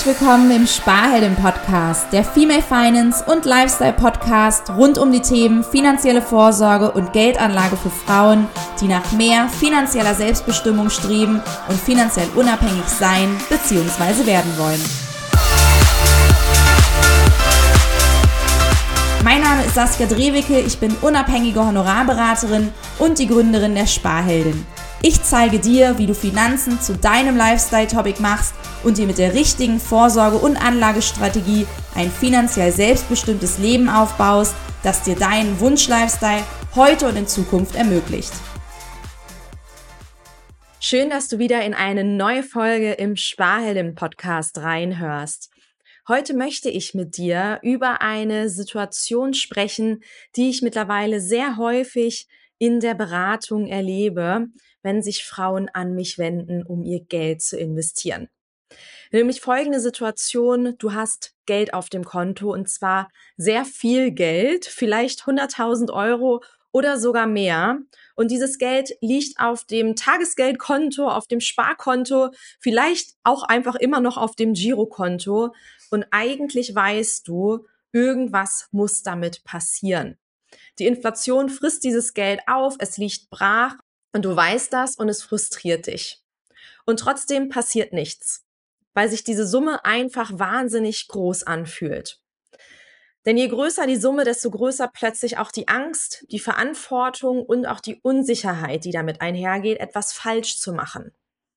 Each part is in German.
willkommen im Sparhelden-Podcast, der Female Finance und Lifestyle-Podcast rund um die Themen finanzielle Vorsorge und Geldanlage für Frauen, die nach mehr finanzieller Selbstbestimmung streben und finanziell unabhängig sein bzw. werden wollen. Mein Name ist Saskia Drewicke, ich bin unabhängige Honorarberaterin und die Gründerin der Sparheldin. Ich zeige dir, wie du Finanzen zu deinem Lifestyle-Topic machst und dir mit der richtigen Vorsorge- und Anlagestrategie ein finanziell selbstbestimmtes Leben aufbaust, das dir deinen Wunsch-Lifestyle heute und in Zukunft ermöglicht. Schön, dass du wieder in eine neue Folge im Sparhelden-Podcast reinhörst. Heute möchte ich mit dir über eine Situation sprechen, die ich mittlerweile sehr häufig in der Beratung erlebe, wenn sich Frauen an mich wenden, um ihr Geld zu investieren. Nämlich folgende Situation: Du hast Geld auf dem Konto und zwar sehr viel Geld, vielleicht 100.000 Euro oder sogar mehr. Und dieses Geld liegt auf dem Tagesgeldkonto, auf dem Sparkonto, vielleicht auch einfach immer noch auf dem Girokonto. Und eigentlich weißt du, irgendwas muss damit passieren. Die Inflation frisst dieses Geld auf, es liegt brach und du weißt das und es frustriert dich. Und trotzdem passiert nichts, weil sich diese Summe einfach wahnsinnig groß anfühlt. Denn je größer die Summe, desto größer plötzlich auch die Angst, die Verantwortung und auch die Unsicherheit, die damit einhergeht, etwas falsch zu machen.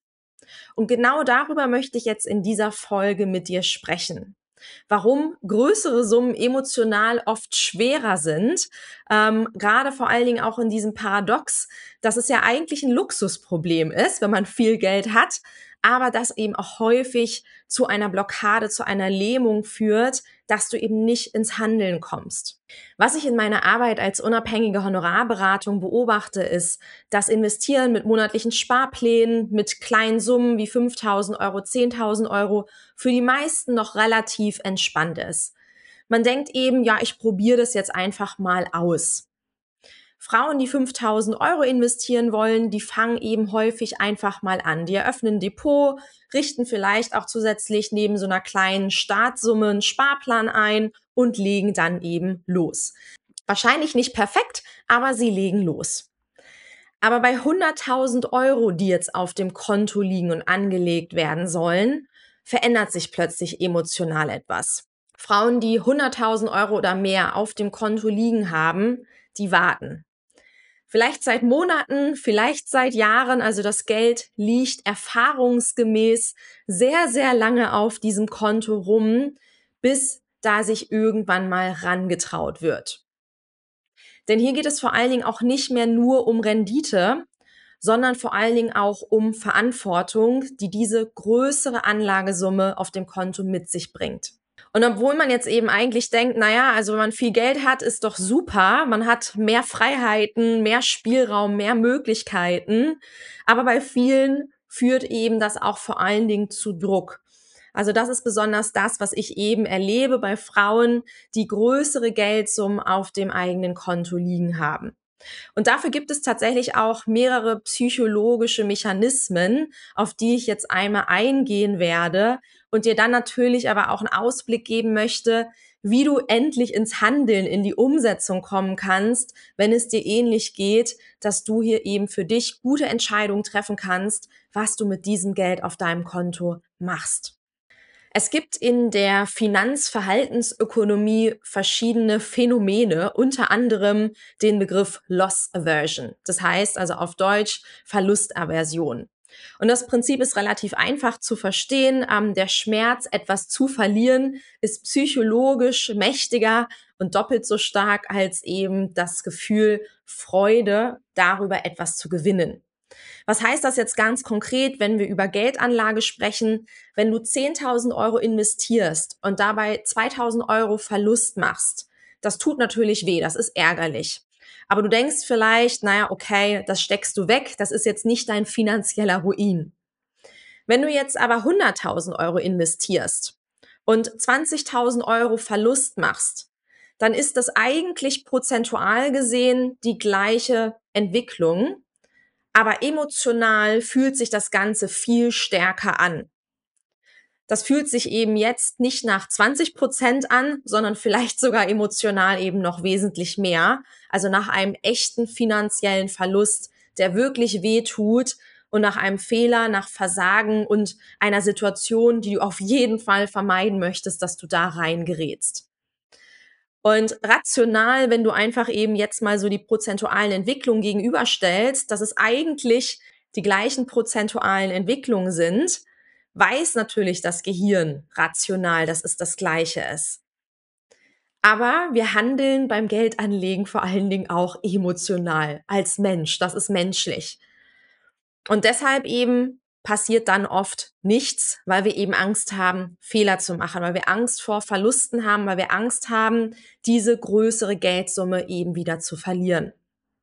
Und genau darüber möchte ich jetzt in dieser Folge mit dir sprechen. Warum größere Summen emotional oft schwerer sind, gerade vor allen Dingen auch in diesem Paradox, dass es ja eigentlich ein Luxusproblem ist, wenn man viel Geld hat, aber das eben auch häufig zu einer Blockade, zu einer Lähmung führt, dass du eben nicht ins Handeln kommst. Was ich in meiner Arbeit als unabhängige Honorarberatung beobachte, ist, dass Investieren mit monatlichen Sparplänen, mit kleinen Summen wie 5.000 Euro, 10.000 Euro für die meisten noch relativ entspannt ist. Man denkt eben, ja, ich probiere das jetzt einfach mal aus. Frauen, die 5.000 Euro investieren wollen, die fangen eben häufig einfach mal an. Die eröffnen ein Depot, richten vielleicht auch zusätzlich neben so einer kleinen Startsumme einen Sparplan ein und legen dann eben los. Wahrscheinlich nicht perfekt, aber sie legen los. Aber bei 100.000 Euro, die jetzt auf dem Konto liegen und angelegt werden sollen, verändert sich plötzlich emotional etwas. Frauen, die 100.000 Euro oder mehr auf dem Konto liegen haben, die warten. Vielleicht seit Monaten, vielleicht seit Jahren, also das Geld liegt erfahrungsgemäß sehr, sehr lange auf diesem Konto rum, bis da sich irgendwann mal rangetraut wird. Denn hier geht es vor allen Dingen auch nicht mehr nur um Rendite, sondern vor allen Dingen auch um Verantwortung, die diese größere Anlagesumme auf dem Konto mit sich bringt. Und obwohl man jetzt eben eigentlich denkt, naja, also wenn man viel Geld hat, ist doch super, man hat mehr Freiheiten, mehr Spielraum, mehr Möglichkeiten, aber bei vielen führt eben das auch vor allen Dingen zu Druck. Also das ist besonders das, was ich eben erlebe bei Frauen, die größere Geldsummen auf dem eigenen Konto liegen haben. Und dafür gibt es tatsächlich auch mehrere psychologische Mechanismen, auf die ich jetzt einmal eingehen werde und dir dann natürlich aber auch einen Ausblick geben möchte, wie du endlich ins Handeln, in die Umsetzung kommen kannst, wenn es dir ähnlich geht, dass du hier eben für dich gute Entscheidungen treffen kannst, was du mit diesem Geld auf deinem Konto machst. Es gibt in der Finanzverhaltensökonomie verschiedene Phänomene, unter anderem den Begriff Loss Aversion. Das heißt also auf Deutsch Verlustaversion. Und das Prinzip ist relativ einfach zu verstehen. Der Schmerz, etwas zu verlieren, ist psychologisch mächtiger und doppelt so stark als eben das Gefühl Freude darüber, etwas zu gewinnen. Was heißt das jetzt ganz konkret, wenn wir über Geldanlage sprechen? Wenn du 10.000 Euro investierst und dabei 2.000 Euro Verlust machst, das tut natürlich weh, das ist ärgerlich. Aber du denkst vielleicht, naja, okay, das steckst du weg, das ist jetzt nicht dein finanzieller Ruin. Wenn du jetzt aber 100.000 Euro investierst und 20.000 Euro Verlust machst, dann ist das eigentlich prozentual gesehen die gleiche Entwicklung. Aber emotional fühlt sich das Ganze viel stärker an. das fühlt sich eben jetzt nicht nach 20% an, sondern vielleicht sogar emotional eben noch wesentlich mehr. Also nach einem echten finanziellen Verlust, der wirklich weh tut und nach einem Fehler, nach Versagen und einer Situation, die du auf jeden Fall vermeiden möchtest, dass du da reingerätst. Und rational, wenn du einfach eben jetzt mal so die prozentualen Entwicklungen gegenüberstellst, dass es eigentlich die gleichen prozentualen Entwicklungen sind, weiß natürlich das Gehirn rational, dass es das Gleiche ist. Aber wir handeln beim Geldanlegen vor allen Dingen auch emotional als Mensch. Das ist menschlich. Und deshalb eben passiert dann oft nichts, weil wir eben Angst haben, Fehler zu machen, weil wir Angst vor Verlusten haben, weil wir Angst haben, diese größere Geldsumme eben wieder zu verlieren.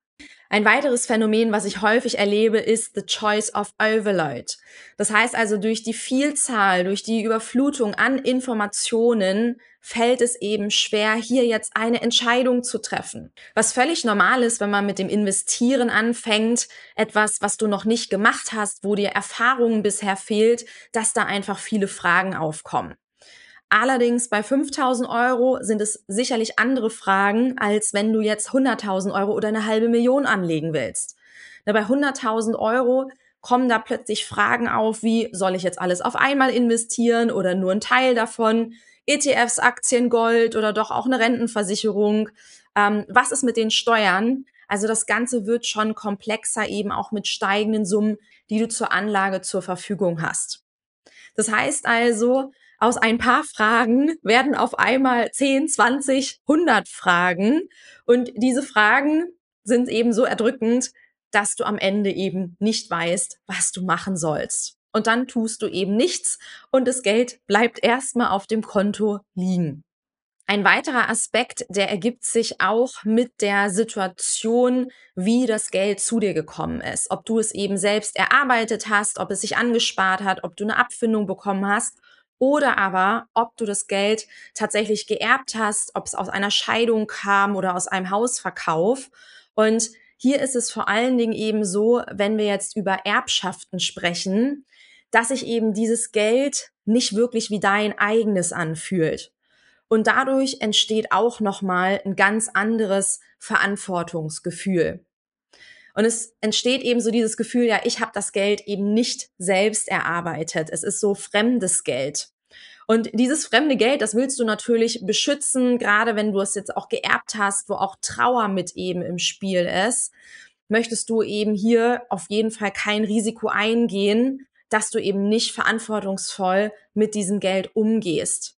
Ein weiteres Phänomen, was ich häufig erlebe, ist the choice of overload. Das heißt also, durch die Vielzahl, durch die Überflutung an Informationen fällt es eben schwer, hier jetzt eine Entscheidung zu treffen. Was völlig normal ist, wenn man mit dem Investieren anfängt, etwas, was du noch nicht gemacht hast, wo dir Erfahrungen bisher fehlt, dass da einfach viele Fragen aufkommen. Allerdings bei 5.000 Euro sind es sicherlich andere Fragen, als wenn du jetzt 100.000 Euro oder eine halbe Million anlegen willst. Bei 100.000 Euro kommen da plötzlich Fragen auf, wie soll ich jetzt alles auf einmal investieren oder nur einen Teil davon? ETFs, Aktien, Gold oder doch auch eine Rentenversicherung? Was ist mit den Steuern? Also das Ganze wird schon komplexer, eben auch mit steigenden Summen, die du zur Anlage zur Verfügung hast. Das heißt also, aus ein paar Fragen werden auf einmal 10, 20, 100 Fragen. Und diese Fragen sind eben so erdrückend, dass du am Ende eben nicht weißt, was du machen sollst. Und dann tust du eben nichts und das Geld bleibt erstmal auf dem Konto liegen. Ein weiterer Aspekt, der ergibt sich auch mit der Situation, wie das Geld zu dir gekommen ist. Ob du es eben selbst erarbeitet hast, ob es sich angespart hat, ob du eine Abfindung bekommen hast oder aber, ob du das Geld tatsächlich geerbt hast, ob es aus einer Scheidung kam oder aus einem Hausverkauf. Und hier ist es vor allen Dingen eben so, wenn wir jetzt über Erbschaften sprechen, dass sich eben dieses Geld nicht wirklich wie dein eigenes anfühlt. Und dadurch entsteht auch nochmal ein ganz anderes Verantwortungsgefühl. Und es entsteht eben so dieses Gefühl, ja, ich habe das Geld eben nicht selbst erarbeitet. Es ist so fremdes Geld. Und dieses fremde Geld, das willst du natürlich beschützen, gerade wenn du es jetzt auch geerbt hast, wo auch Trauer mit eben im Spiel ist, möchtest du eben hier auf jeden Fall kein Risiko eingehen, dass du eben nicht verantwortungsvoll mit diesem Geld umgehst.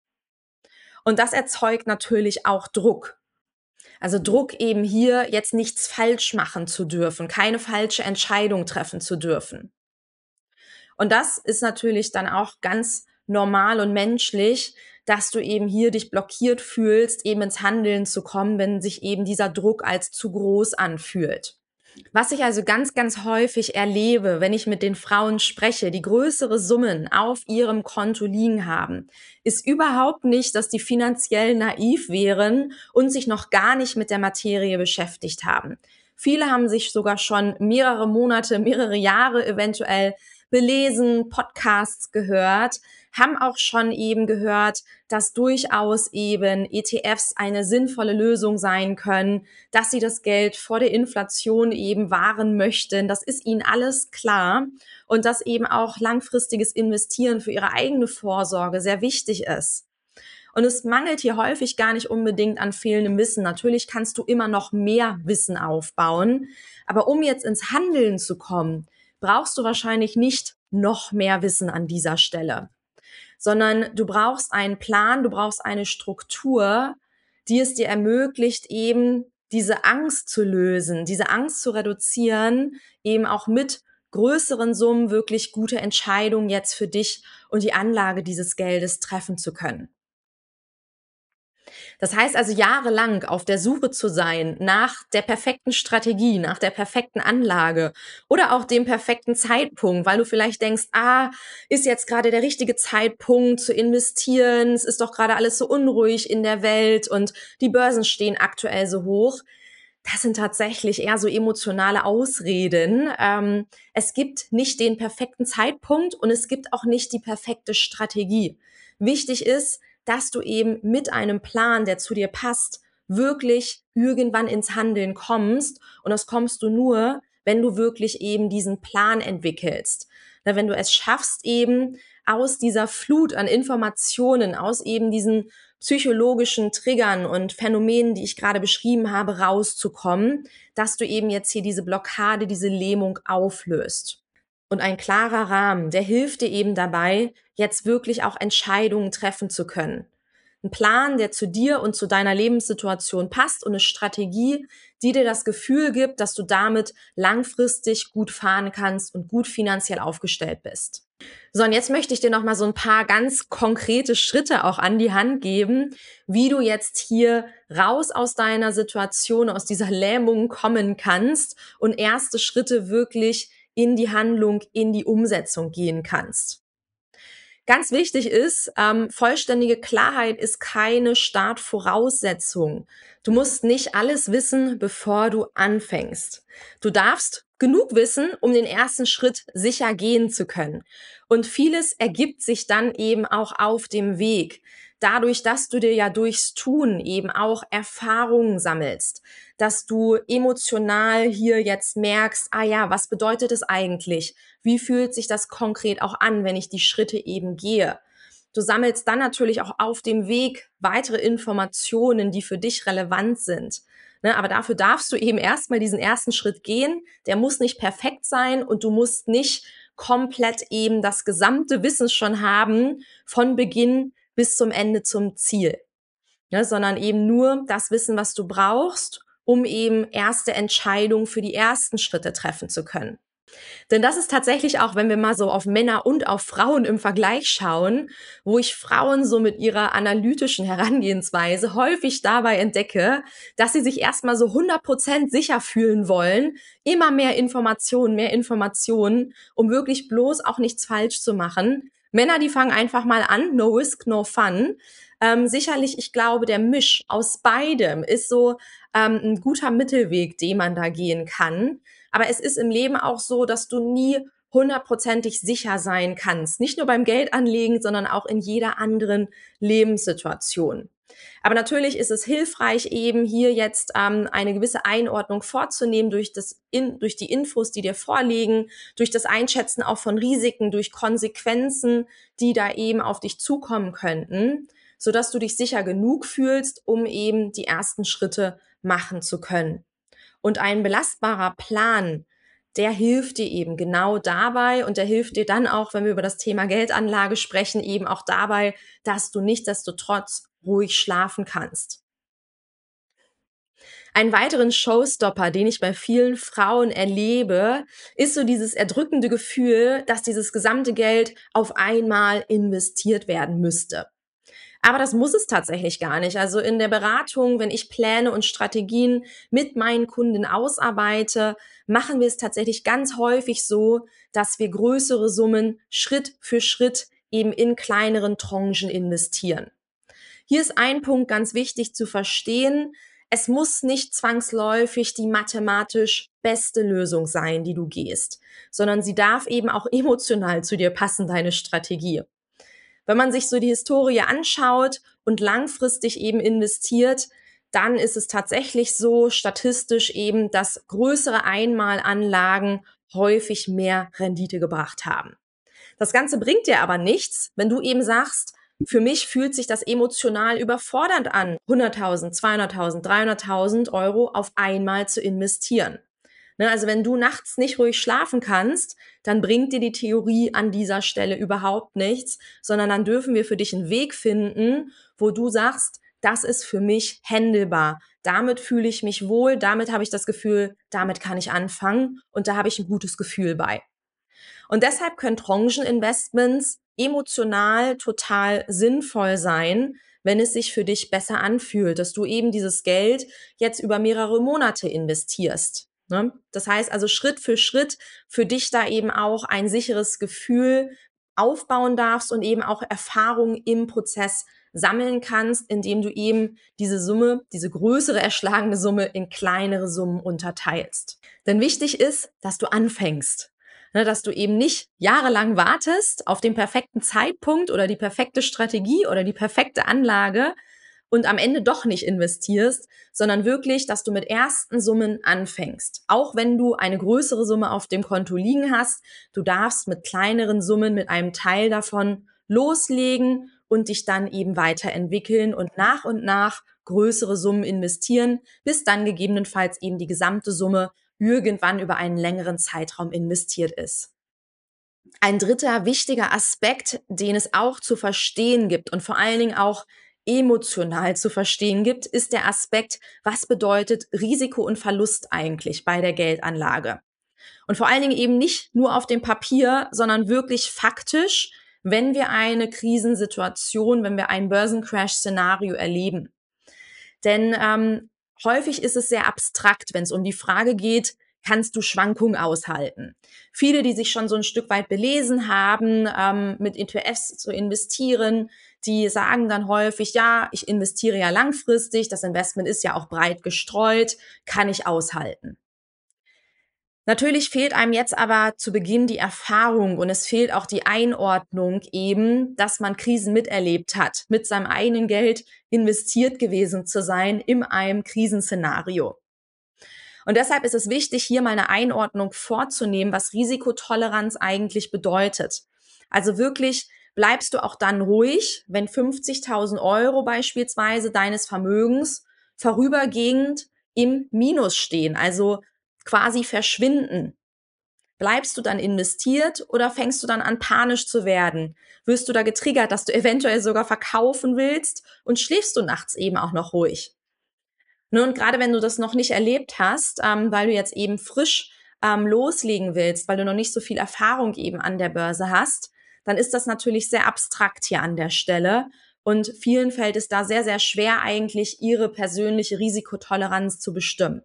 Und das erzeugt natürlich auch Druck. Also Druck eben hier jetzt nichts falsch machen zu dürfen, keine falsche Entscheidung treffen zu dürfen. Und das ist natürlich dann auch ganz normal und menschlich, dass du eben hier dich blockiert fühlst, eben ins Handeln zu kommen, wenn sich eben dieser Druck als zu groß anfühlt. Was ich also ganz, ganz häufig erlebe, wenn ich mit den Frauen spreche, die größere Summen auf ihrem Konto liegen haben, ist überhaupt nicht, dass die finanziell naiv wären und sich noch gar nicht mit der Materie beschäftigt haben. Viele haben sich sogar schon mehrere Monate, mehrere Jahre eventuell belesen, Podcasts gehört, haben auch schon eben gehört, dass durchaus eben ETFs eine sinnvolle Lösung sein können, dass sie das Geld vor der Inflation eben wahren möchten. Das ist ihnen alles klar und dass eben auch langfristiges Investieren für ihre eigene Vorsorge sehr wichtig ist. Und es mangelt hier häufig gar nicht unbedingt an fehlendem Wissen. Natürlich kannst du immer noch mehr Wissen aufbauen, aber um jetzt ins Handeln zu kommen, brauchst du wahrscheinlich nicht noch mehr Wissen an dieser Stelle, sondern du brauchst einen Plan, du brauchst eine Struktur, die es dir ermöglicht, eben diese Angst zu lösen, diese Angst zu reduzieren, eben auch mit größeren Summen wirklich gute Entscheidungen jetzt für dich und die Anlage dieses Geldes treffen zu können. Das heißt also jahrelang auf der Suche zu sein nach der perfekten Strategie, nach der perfekten Anlage oder auch dem perfekten Zeitpunkt, weil du vielleicht denkst, ist jetzt gerade der richtige Zeitpunkt zu investieren, es ist doch gerade alles so unruhig in der Welt und die Börsen stehen aktuell so hoch. Das sind tatsächlich eher so emotionale Ausreden. Es gibt nicht den perfekten Zeitpunkt und es gibt auch nicht die perfekte Strategie. Wichtig ist, dass du eben mit einem Plan, der zu dir passt, wirklich irgendwann ins Handeln kommst. Und das kommst du nur, wenn du wirklich eben diesen Plan entwickelst. Na, wenn du es schaffst, eben aus dieser Flut an Informationen, aus eben diesen psychologischen Triggern und Phänomenen, die ich gerade beschrieben habe, rauszukommen, dass du eben jetzt hier diese Blockade, diese Lähmung auflöst. Und ein klarer Rahmen, der hilft dir eben dabei, jetzt wirklich auch Entscheidungen treffen zu können. Ein Plan, der zu dir und zu deiner Lebenssituation passt und eine Strategie, die dir das Gefühl gibt, dass du damit langfristig gut fahren kannst und gut finanziell aufgestellt bist. So, und jetzt möchte ich dir noch mal so ein paar ganz konkrete Schritte auch an die Hand geben, wie du jetzt hier raus aus deiner Situation, aus dieser Lähmung kommen kannst und erste Schritte wirklich in die Handlung, in die Umsetzung gehen kannst. Ganz wichtig ist, vollständige Klarheit ist keine Startvoraussetzung. Du musst nicht alles wissen, bevor du anfängst. Du darfst genug wissen, um den ersten Schritt sicher gehen zu können. Und vieles ergibt sich dann eben auch auf dem Weg. Dadurch, dass du dir ja durchs Tun eben auch Erfahrungen sammelst, dass du emotional hier jetzt merkst, ah ja, was bedeutet es eigentlich? Wie fühlt sich das konkret auch an, wenn ich die Schritte eben gehe? Du sammelst dann natürlich auch auf dem Weg weitere Informationen, die für dich relevant sind. Ne, aber dafür darfst du eben erstmal diesen ersten Schritt gehen. Der muss nicht perfekt sein und du musst nicht komplett eben das gesamte Wissen schon haben, von Beginn bis zum Ende zum Ziel. Ne, sondern eben nur das Wissen, was du brauchst, um eben erste Entscheidungen für die ersten Schritte treffen zu können. Denn das ist tatsächlich auch, wenn wir mal so auf Männer und auf Frauen im Vergleich schauen, wo ich Frauen so mit ihrer analytischen Herangehensweise häufig dabei entdecke, dass sie sich erstmal so 100% sicher fühlen wollen, immer mehr Informationen, um wirklich bloß auch nichts falsch zu machen. Männer, die fangen einfach mal an, no risk, no fun. Sicherlich, ich glaube, der Misch aus beidem ist so ein guter Mittelweg, den man da gehen kann. Aber es ist im Leben auch so, dass du nie hundertprozentig sicher sein kannst. Nicht nur beim Geldanlegen, sondern auch in jeder anderen Lebenssituation. Aber natürlich ist es hilfreich, eben hier jetzt eine gewisse Einordnung vorzunehmen durch die Infos, die dir vorliegen, durch das Einschätzen auch von Risiken, durch Konsequenzen, die da eben auf dich zukommen könnten, sodass du dich sicher genug fühlst, um eben die ersten Schritte machen zu können. Und ein belastbarer Plan, der hilft dir eben genau dabei und der hilft dir dann auch, wenn wir über das Thema Geldanlage sprechen, eben auch dabei, dass du nichtsdestotrotz ruhig schlafen kannst. Einen weiteren Showstopper, den ich bei vielen Frauen erlebe, ist so dieses erdrückende Gefühl, dass dieses gesamte Geld auf einmal investiert werden müsste. Aber das muss es tatsächlich gar nicht. Also in der Beratung, wenn ich Pläne und Strategien mit meinen Kunden ausarbeite, machen wir es tatsächlich ganz häufig so, dass wir größere Summen Schritt für Schritt eben in kleineren Tranchen investieren. Hier ist ein Punkt ganz wichtig zu verstehen. Es muss nicht zwangsläufig die mathematisch beste Lösung sein, die du gehst, sondern sie darf eben auch emotional zu dir passen, deine Strategie. Wenn man sich so die Historie anschaut und langfristig eben investiert, dann ist es tatsächlich so statistisch eben, dass größere Einmalanlagen häufig mehr Rendite gebracht haben. Das Ganze bringt dir aber nichts, wenn du eben sagst, für mich fühlt sich das emotional überfordernd an, 100.000, 200.000, 300.000 Euro auf einmal zu investieren. Ne, also wenn du nachts nicht ruhig schlafen kannst, dann bringt dir die Theorie an dieser Stelle überhaupt nichts, sondern dann dürfen wir für dich einen Weg finden, wo du sagst, das ist für mich händelbar. Damit fühle ich mich wohl, damit habe ich das Gefühl, damit kann ich anfangen und da habe ich ein gutes Gefühl bei. Und deshalb können Trancheninvestments emotional total sinnvoll sein, wenn es sich für dich besser anfühlt, dass du eben dieses Geld jetzt über mehrere Monate investierst. Ne? Das heißt also Schritt für dich da eben auch ein sicheres Gefühl aufbauen darfst und eben auch Erfahrung im Prozess sammeln kannst, indem du eben diese Summe, diese größere erschlagene Summe in kleinere Summen unterteilst. Denn wichtig ist, dass du anfängst. Dass du eben nicht jahrelang wartest auf den perfekten Zeitpunkt oder die perfekte Strategie oder die perfekte Anlage und am Ende doch nicht investierst, sondern wirklich, dass du mit ersten Summen anfängst. Auch wenn du eine größere Summe auf dem Konto liegen hast, du darfst mit kleineren Summen, mit einem Teil davon loslegen und dich dann eben weiterentwickeln und nach größere Summen investieren, bis dann gegebenenfalls eben die gesamte Summe irgendwann über einen längeren Zeitraum investiert ist. Ein dritter wichtiger Aspekt, den es auch zu verstehen gibt und vor allen Dingen auch emotional zu verstehen gibt, ist der Aspekt, was bedeutet Risiko und Verlust eigentlich bei der Geldanlage? Und vor allen Dingen eben nicht nur auf dem Papier, sondern wirklich faktisch, wenn wir eine Krisensituation, wenn wir ein Börsencrash-Szenario erleben. Denn häufig ist es sehr abstrakt, wenn es um die Frage geht, kannst du Schwankungen aushalten? Viele, die sich schon so ein Stück weit belesen haben, mit ETFs zu investieren, die sagen dann häufig, ja, ich investiere ja langfristig, das Investment ist ja auch breit gestreut, kann ich aushalten. Natürlich fehlt einem jetzt aber zu Beginn die Erfahrung und es fehlt auch die Einordnung eben, dass man Krisen miterlebt hat, mit seinem eigenen Geld investiert gewesen zu sein in einem Krisenszenario. Und deshalb ist es wichtig, hier mal eine Einordnung vorzunehmen, was Risikotoleranz eigentlich bedeutet. Also wirklich bleibst du auch dann ruhig, wenn 50.000 Euro beispielsweise deines Vermögens vorübergehend im Minus stehen, also quasi verschwinden. Bleibst du dann investiert oder fängst du dann an, panisch zu werden? Wirst du da getriggert, dass du eventuell sogar verkaufen willst und schläfst du nachts eben auch noch ruhig? Und gerade wenn du das noch nicht erlebt hast, weil du jetzt eben frisch loslegen willst, weil du noch nicht so viel Erfahrung eben an der Börse hast, dann ist das natürlich sehr abstrakt hier an der Stelle. Und vielen fällt es da sehr, sehr schwer, eigentlich ihre persönliche Risikotoleranz zu bestimmen.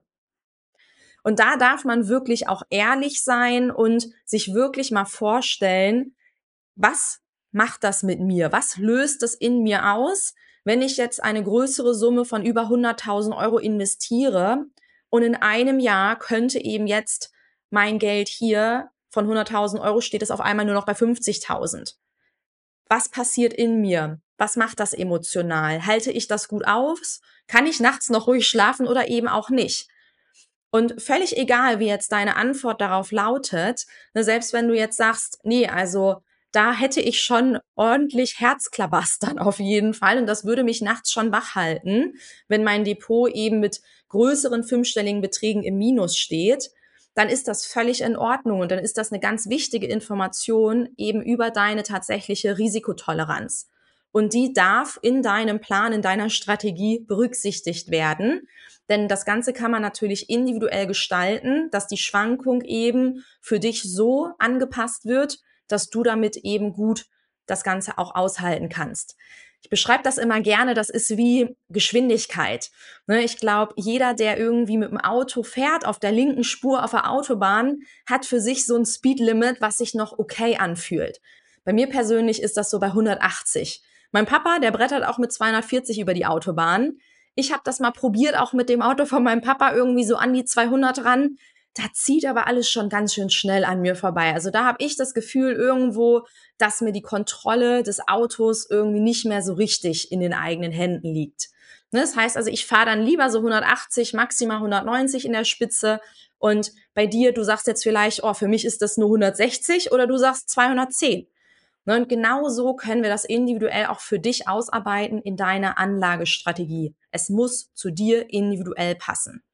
Und da darf man wirklich auch ehrlich sein und sich wirklich mal vorstellen, was macht das mit mir? Was löst das in mir aus, wenn ich jetzt eine größere Summe von über 100.000 Euro investiere und in einem Jahr könnte eben jetzt mein Geld hier von 100.000 Euro steht es auf einmal nur noch bei 50.000. Was passiert in mir? Was macht das emotional? Halte ich das gut aus? Kann ich nachts noch ruhig schlafen oder eben auch nicht? Und völlig egal, wie jetzt deine Antwort darauf lautet, ne, selbst wenn du jetzt sagst, nee, also da hätte ich schon ordentlich Herzklabastern auf jeden Fall und das würde mich nachts schon wach halten, wenn mein Depot eben mit größeren fünfstelligen Beträgen im Minus steht, dann ist das völlig in Ordnung und dann ist das eine ganz wichtige Information eben über deine tatsächliche Risikotoleranz. Und die darf in deinem Plan, in deiner Strategie berücksichtigt werden. Denn das Ganze kann man natürlich individuell gestalten, dass die Schwankung eben für dich so angepasst wird, dass du damit eben gut das Ganze auch aushalten kannst. Ich beschreibe das immer gerne, das ist wie Geschwindigkeit. Ich glaube, jeder, der irgendwie mit dem Auto fährt, auf der linken Spur auf der Autobahn, hat für sich so ein Speedlimit, was sich noch okay anfühlt. Bei mir persönlich ist das so bei 180. Mein Papa, der brettert auch mit 240 über die Autobahn. Ich habe das mal probiert, auch mit dem Auto von meinem Papa irgendwie so an die 200 ran. Da zieht aber alles schon ganz schön schnell an mir vorbei. Also da habe ich das Gefühl irgendwo, dass mir die Kontrolle des Autos irgendwie nicht mehr so richtig in den eigenen Händen liegt. Das heißt also, ich fahre dann lieber so 180, maximal 190 in der Spitze. Und bei dir, du sagst jetzt vielleicht, oh, für mich ist das nur 160 oder du sagst 210. Und genau so können wir das individuell auch für dich ausarbeiten in deiner Anlagestrategie. Es muss zu dir individuell passen.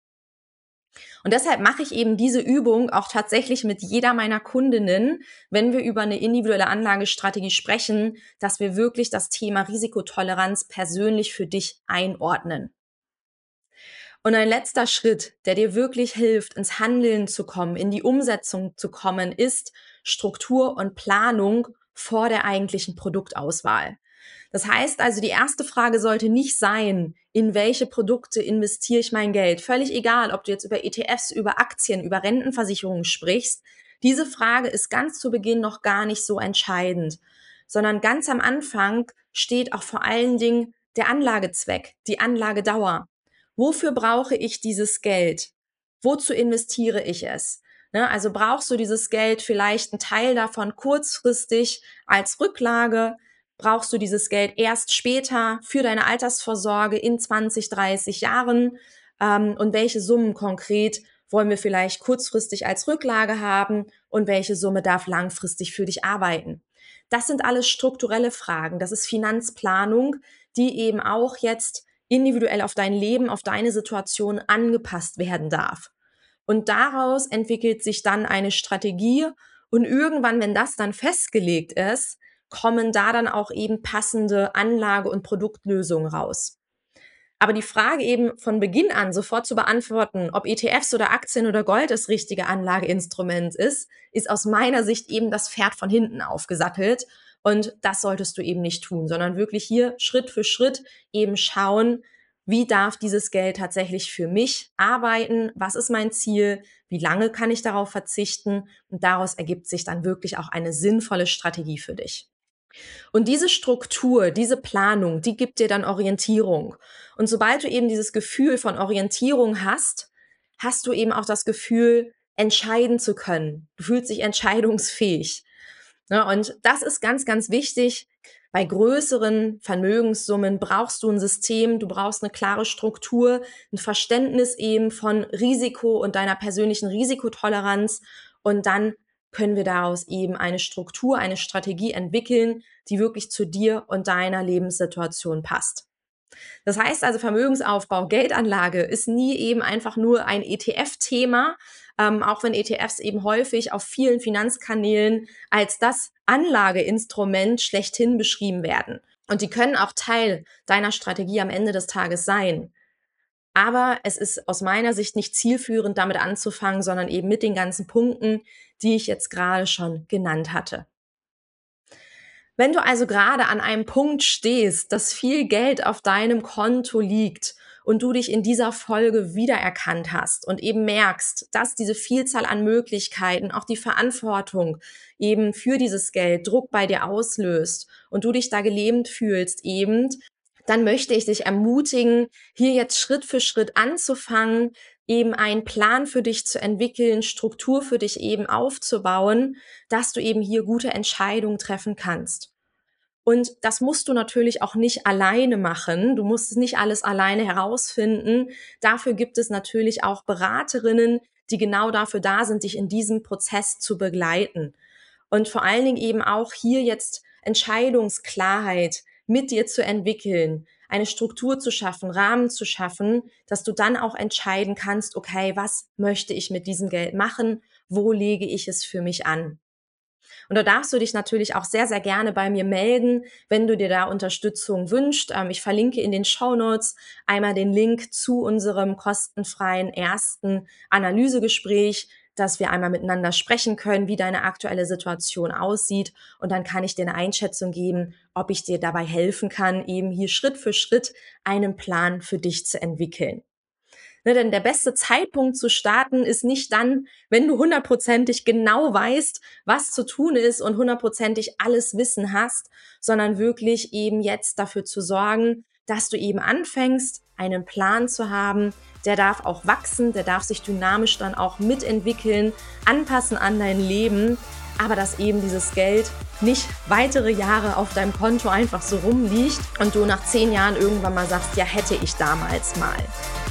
Und deshalb mache ich eben diese Übung auch tatsächlich mit jeder meiner Kundinnen, wenn wir über eine individuelle Anlagestrategie sprechen, dass wir wirklich das Thema Risikotoleranz persönlich für dich einordnen. Und ein letzter Schritt, der dir wirklich hilft, ins Handeln zu kommen, in die Umsetzung zu kommen, ist Struktur und Planung vor der eigentlichen Produktauswahl. Das heißt also, die erste Frage sollte nicht sein, in welche Produkte investiere ich mein Geld? Völlig egal, ob du jetzt über ETFs, über Aktien, über Rentenversicherungen sprichst. Diese Frage ist ganz zu Beginn noch gar nicht so entscheidend, sondern ganz am Anfang steht auch vor allen Dingen der Anlagezweck, die Anlagedauer. Wofür brauche ich dieses Geld? Wozu investiere ich es? Ne, also brauchst du dieses Geld vielleicht einen Teil davon kurzfristig als Rücklage? Brauchst du dieses Geld erst später für deine Altersvorsorge in 20, 30 Jahren? Und welche Summen konkret wollen wir vielleicht kurzfristig als Rücklage haben und welche Summe darf langfristig für dich arbeiten? Das sind alles strukturelle Fragen. Das ist Finanzplanung, die eben auch jetzt individuell auf dein Leben, auf deine Situation angepasst werden darf. Und daraus entwickelt sich dann eine Strategie und irgendwann, wenn das dann festgelegt ist, kommen da dann auch eben passende Anlage- und Produktlösungen raus. Aber die Frage eben von Beginn an sofort zu beantworten, ob ETFs oder Aktien oder Gold das richtige Anlageinstrument ist aus meiner Sicht eben das Pferd von hinten aufgesattelt. Und das solltest du eben nicht tun, sondern wirklich hier Schritt für Schritt eben schauen, wie darf dieses Geld tatsächlich für mich arbeiten? Was ist mein Ziel? Wie lange kann ich darauf verzichten? Und daraus ergibt sich dann wirklich auch eine sinnvolle Strategie für dich. Und diese Struktur, diese Planung, die gibt dir dann Orientierung. Und sobald du eben dieses Gefühl von Orientierung hast, hast du eben auch das Gefühl, entscheiden zu können. Du fühlst dich entscheidungsfähig. Ja, und das ist ganz, ganz wichtig. Bei größeren Vermögenssummen brauchst du ein System, du brauchst eine klare Struktur, ein Verständnis eben von Risiko und deiner persönlichen Risikotoleranz. Und dann können wir daraus eben eine Struktur, eine Strategie entwickeln, die wirklich zu dir und deiner Lebenssituation passt. Das heißt also, Vermögensaufbau, Geldanlage ist nie eben einfach nur ein ETF-Thema, auch wenn ETFs eben häufig auf vielen Finanzkanälen als das Anlageinstrument schlechthin beschrieben werden. Und die können auch Teil deiner Strategie am Ende des Tages sein. Aber es ist aus meiner Sicht nicht zielführend, damit anzufangen, sondern eben mit den ganzen Punkten, die ich jetzt gerade schon genannt hatte. Wenn du also gerade an einem Punkt stehst, dass viel Geld auf deinem Konto liegt und du dich in dieser Folge wiedererkannt hast und eben merkst, dass diese Vielzahl an Möglichkeiten, auch die Verantwortung eben für dieses Geld Druck bei dir auslöst und du dich da gelähmt fühlst eben, dann möchte ich dich ermutigen, hier jetzt Schritt für Schritt anzufangen, eben einen Plan für dich zu entwickeln, Struktur für dich eben aufzubauen, dass du eben hier gute Entscheidungen treffen kannst. Und das musst du natürlich auch nicht alleine machen. Du musst nicht alles alleine herausfinden. Dafür gibt es natürlich auch Beraterinnen, die genau dafür da sind, dich in diesem Prozess zu begleiten. Und vor allen Dingen eben auch hier jetzt Entscheidungsklarheit mit dir zu entwickeln, eine Struktur zu schaffen, Rahmen zu schaffen, dass du dann auch entscheiden kannst, okay, was möchte ich mit diesem Geld machen? Wo lege ich es für mich an? Und da darfst du dich natürlich auch sehr, sehr gerne bei mir melden, wenn du dir da Unterstützung wünschst. Ich verlinke in den Shownotes einmal den Link zu unserem kostenfreien ersten Analysegespräch, dass wir einmal miteinander sprechen können, wie deine aktuelle Situation aussieht. Und dann kann ich dir eine Einschätzung geben, ob ich dir dabei helfen kann, eben hier Schritt für Schritt einen Plan für dich zu entwickeln. Ne, denn der beste Zeitpunkt zu starten ist nicht dann, wenn du hundertprozentig genau weißt, was zu tun ist und hundertprozentig alles Wissen hast, sondern wirklich eben jetzt dafür zu sorgen, dass du eben anfängst, einen Plan zu haben. Der darf auch wachsen, der darf sich dynamisch dann auch mitentwickeln, anpassen an dein Leben, aber dass eben dieses Geld nicht weitere Jahre auf deinem Konto einfach so rumliegt und du nach 10 Jahren irgendwann mal sagst, ja, hätte ich damals mal.